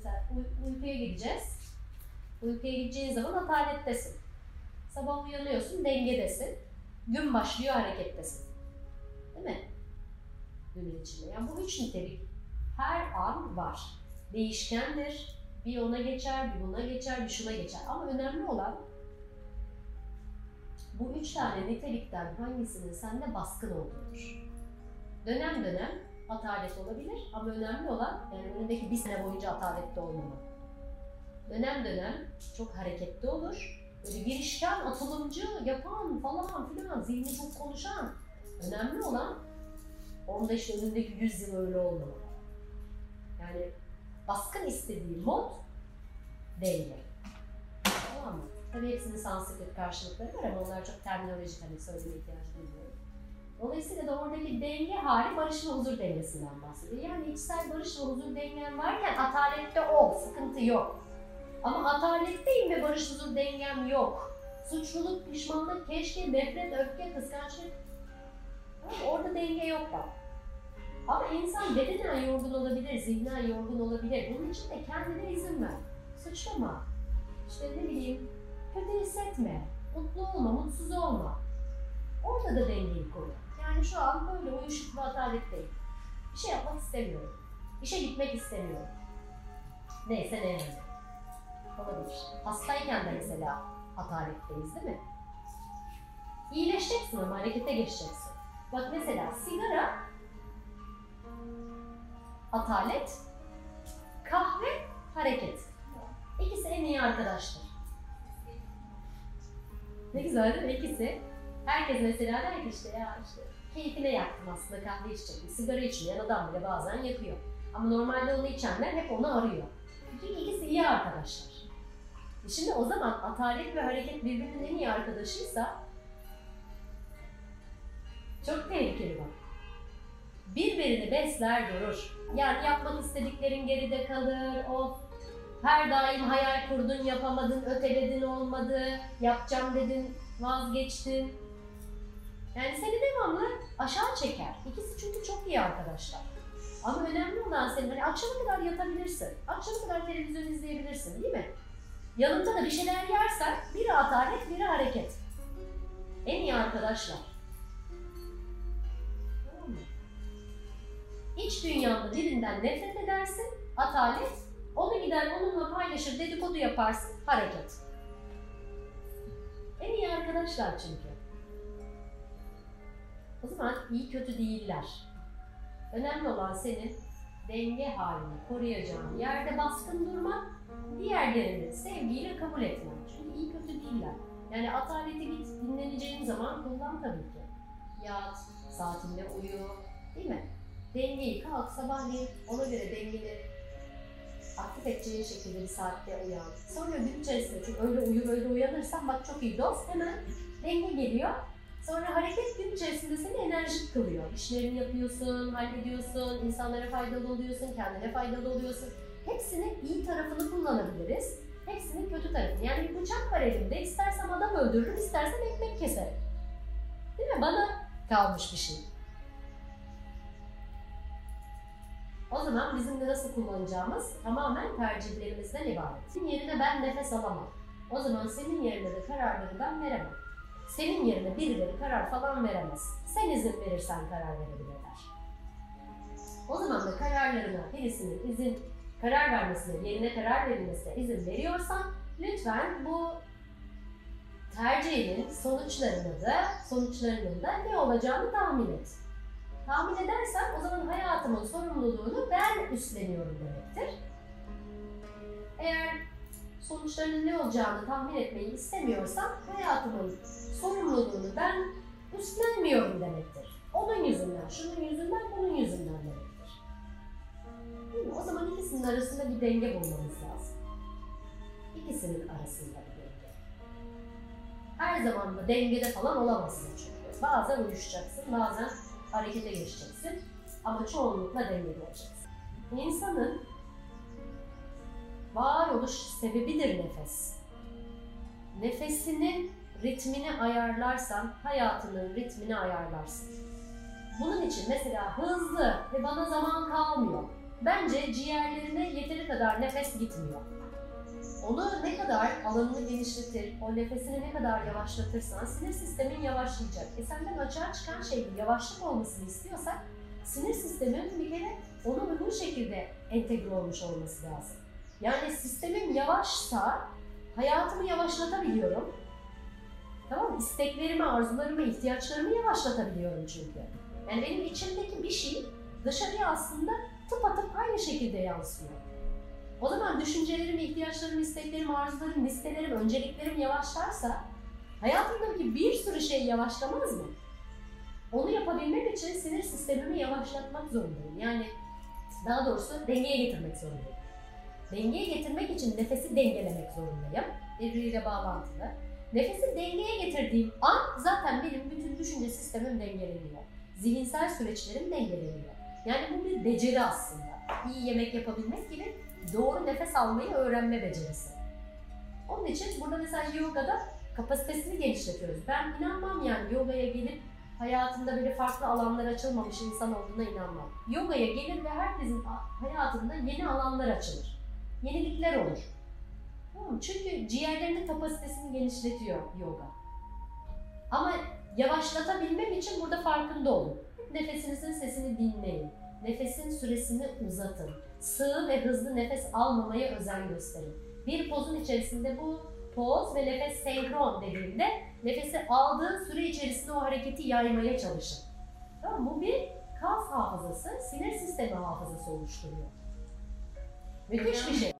Mesela uykuya gideceğiz. Uykuya gideceğin zaman atalettesin. Sabah uyanıyorsun, dengedesin. Gün başlıyor, harekettesin. Değil mi? Günün içinde. Yani bu üç nitelik her an var. Değişkendir. Bir ona geçer, bir buna geçer, bir şuna geçer. Ama önemli olan bu üç tane nitelikten hangisinin sende baskın olduğudur. Dönem dönem atalet olabilir ama önemli olan yani önündeki bir sene boyunca atalette olmama. Dönem dönem çok hareketli olur. Böyle girişken, atılımcı, yapan falan filan, zihni çok konuşan. Önemli olan onda işte önündeki 100 yıl öyle olmama. Yani baskın istediği mod denge. Tamam mı? Tabii hepsinin Sanskrit karşılıkları var ama onlar çok terminolojik, hani söyleme ihtiyacı duymuyorum. Dolayısıyla da oradaki denge hali barış ve huzur dengesinden bahsediyor. Yani içsel barış ve huzur dengen varken atalette ol, sıkıntı yok. Ama ataletteyim ve barış huzur dengem yok. Suçluluk, pişmanlık, keşke, nefret, öfke, kıskançlık. Orada denge yok bak. Ama insan bedenen yorgun olabilir, zihnen yorgun olabilir. Bunun için de kendine izin ver. Suçlama. İşte ne bileyim, kötü hissetme, mutlu olma, mutsuz olma. Orada da dengeyi koru. Yani şu an böyle uyuşuk ve ataletteyim. Bir şey yapmak istemiyorum. İşe gitmek istemiyorum. Neyse ne yani. Olabilir. Hastayken de mesela ataletteyiz değil mi? İyileşeceksin ama harekete geçeceksin. Bak mesela sigara, atalet, kahve, hareket. İkisi en iyi arkadaşlar. Ne güzel değil mi? İkisi. Herkes mesela der ki işte ya işte keyfine yaktım aslında kahve içecek. Sigara içmeyen adam bile bazen yakıyor. Ama normalde onu içenler hep onu arıyor. Çünkü ikisi iyi arkadaşlar. Şimdi o zaman atalet ve hareket birbirinin en iyi arkadaşıysa çok tehlikeli bak. Birbirini besler durur. Yani yapmak istediklerin geride kalır, her daim hayal kurdun, yapamadın, öteledin olmadı, yapacağım dedin, vazgeçtin. Yani seni devamlı aşağı çeker. İkisi çünkü çok iyi arkadaşlar. Ama önemli olan senin, hani akşama kadar yatabilirsin, akşama kadar televizyon izleyebilirsin değil mi? Yanında da bir şeyler yersen, biri atalet, biri hareket. En iyi arkadaşlar. Tamam mı? İç dünyanda birinden nefret edersin, atalet, onu gider onunla paylaşır, dedikodu yaparsın, hareket. En iyi arkadaşlar çünkü. O zaman iyi kötü değiller. Önemli olan senin denge halini koruyacağın yerde baskın durmak, diğerlerini sevgiyle kabul etmen. Çünkü iyi kötü değiller. Yani ataleti git, dinleneceğin zaman kullan tabii ki. Yat, saatinde uyu, değil mi? Dengeyi kalk, sabahleyin ona göre dengeni aktif edeceğin şekilde bir saatte uyan. Sonra gün içerisinde, çünkü öyle uyu böyle uyanırsan bak çok iyi doz, hemen denge geliyor. Sonra hareket gün içerisinde seni enerjik kılıyor. İşlerini yapıyorsun, hallediyorsun, insanlara faydalı oluyorsun, kendine faydalı oluyorsun. Hepsinin iyi tarafını kullanabiliriz. Hepsinin kötü tarafını. Yani bir bıçak var elimde, istersem adam öldürürüm, istersem ekmek keserim. Değil mi? Bana kalmış bir şey. O zaman bizim de nasıl kullanacağımız tamamen tercihlerimizden ibaret. Senin yerine ben nefes alamam. O zaman senin yerine de kararları ben veremem. Senin yerine birileri karar falan veremez. Sen izin verirsen karar verebilirler. O zaman da kararlarına birisinin karar vermesine, yerine karar verilmesine izin veriyorsan lütfen bu tercihinin sonuçlarının da ne olacağını tahmin et. Tahmin edersen o zaman hayatımın sorumluluğunu ben üstleniyorum demektir. Eğer sonuçlarının ne olacağını tahmin etmeyi istemiyorsam hayatımın sorumluluğunu ben üstlenmiyorum demektir. Onun yüzünden, şunun yüzünden, bunun yüzünden demektir. Değil mi? O zaman ikisinin arasında bir denge bulmamız lazım. İkisinin arasında bir denge. Her zaman da dengede falan olamazsın çünkü. Bazen uyuşacaksın, bazen harekete geçeceksin ama çoğunlukla dengede olacaksın. İnsanın varoluş sebebidir nefes. Nefesinin ritmini ayarlarsan, hayatının ritmini ayarlarsın. Bunun için mesela hızlı ve bana zaman kalmıyor. bence ciğerlerine yeteri kadar nefes gitmiyor. Onu ne kadar alanını genişletir, o nefesini ne kadar yavaşlatırsan sinir sistemin yavaşlayacak. Senden açığa çıkan şeyin yavaşlık olmasını istiyorsak sinir sistemin bir kere ona uygun şekilde entegre olmuş olması lazım. Yani sistemim yavaşsa hayatımı yavaşlatabiliyorum. Tamam mı? İsteklerimi, arzularımı, ihtiyaçlarımı yavaşlatabiliyorum çünkü. Yani benim içimdeki bir şey dışarıya aslında tıpatıp aynı şekilde yansıyor. O zaman düşüncelerim, ihtiyaçlarım, isteklerim, arzularım, listelerim, önceliklerim yavaşlarsa hayatımdaki bir sürü şey yavaşlamaz mı? Onu yapabilmem için sinir sistemimi yavaşlatmak zorundayım. Yani daha doğrusu dengeye getirmek zorundayım. Dengeye getirmek için nefesi dengelemek zorundayım. Birbiriyle bağlantılı. Nefesi dengeye getirdiğim an zaten benim bütün düşünce sistemim dengeleniyor. Zihinsel süreçlerim dengeleniyor. Yani bu bir beceri aslında. İyi yemek yapabilmek gibi doğru nefes almayı öğrenme becerisi. Onun için burada mesela yogada kapasitesini genişletiyoruz. Ben inanmam yani yogaya gelip hayatında böyle farklı alanlar açılmamış insan olduğuna inanmam. Yogaya gelir ve herkesin hayatında yeni alanlar açılır. Yenilikler olur. Tamam mı? Çünkü ciğerlerinin kapasitesini genişletiyor yoga. Ama yavaşlatabilmem için burada farkında olun. Nefesinizin sesini dinleyin. Nefesin süresini uzatın. Sığ ve hızlı nefes almamaya özen gösterin. Bir pozun içerisinde bu poz ve nefes senkron dediğimde nefesi aldığın süre içerisinde o hareketi yaymaya çalışın. Tamam, bu bir kas hafızası, sinir sistemi hafızası oluşturuyor. Müthiş bir şey.